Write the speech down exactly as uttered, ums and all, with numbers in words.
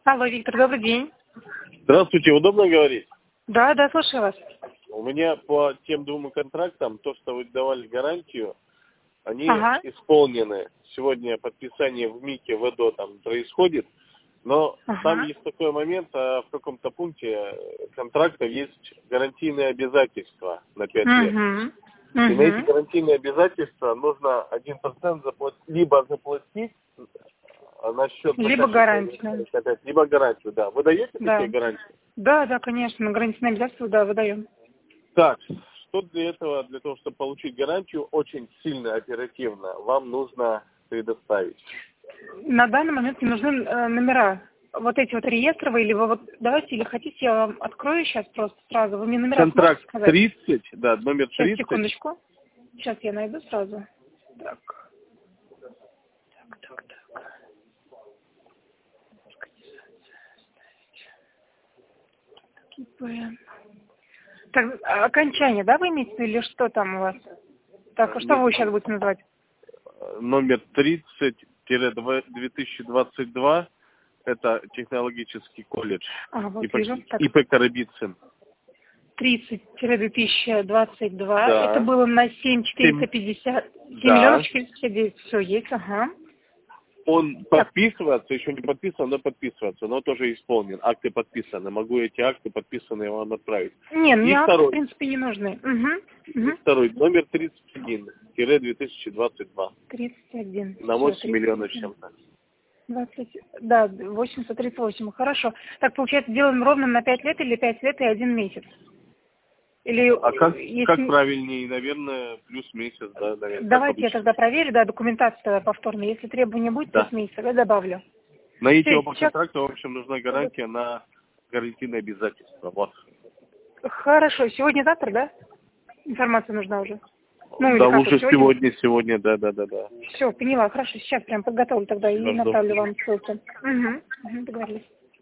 Алло, Виктор, добрый день. Здравствуйте, удобно говорить? Да, да, слушаю вас. У меня по тем двум контрактам, то, что вы давали гарантию, они Ага. исполнены. Сегодня подписание в МИКе, в ЭДО там происходит, но Ага. там есть такой момент, а в каком-то пункте контракта есть гарантийные обязательства на пять лет. Угу. И на эти Угу. гарантийные обязательства нужно один процент заплатить, либо заплатить на счет Либо гарантию. опять, либо гарантию, да. Вы даете Да. такие гарантии? Да, да, конечно. Гарантийные обязательства, да, выдаем. Так, что для этого, для того, чтобы получить гарантию, очень сильно, оперативно, вам нужно предоставить? На данный момент мне нужны э, номера. Вот эти вот реестровые, или вы вот давайте, или хотите, я вам открою сейчас просто сразу. Вы мне номера Контракт сможете сказать? тридцать, да, номер Сейчас, тридцать. секундочку. Сейчас я найду сразу. Так. Так, так, так. КП. Так, а окончание, да, вы имеете в виду, или что там у вас? Так, а что Нет, вы сейчас будете называть? номер тридцать две тысячи двадцать два, это технологический колледж. А, вот ИП, вижу. Так, ИП Карабицын. тридцать две тысячи двадцать два. Да. Это было на семь четыреста Семь- пятьдесят. семь Да. миллионов четыреста пятьдесят девять. Все есть, ага. Он Так. подписывается, еще не подписан, но подписывается, но тоже исполнен. Акты подписаны. Могу эти акты подписанные вам отправить. Не, И мне акты, в второй, принципе, не нужны. Угу. и Угу. второй, номер тридцать один две тысячи двадцать два. тридцать один. На восемь миллионов с чем-то. двадцать, да, восемьсот тридцать восемь. Хорошо. Так, получается, делаем ровно на пять лет или пять лет и один месяц? Или А как, если... как правильнее? Наверное, плюс месяц, да, наверное. Давайте я тогда проверю, да, документацию тогда повторно. Если требования будет, Да. плюс месяц, я добавлю. На эти Всё, оба сейчас... контракта, в общем, нужна гарантия на гарантийные обязательства. Вот. Хорошо. Сегодня-завтра, да? Информация нужна уже. Ну, или Да, как уже вот сегодня? сегодня, сегодня, да, да, да, да. Все, поняла. Хорошо, сейчас прям подготовлю тогда и Жду. направлю вам ссылку. Угу. Угу, договорились.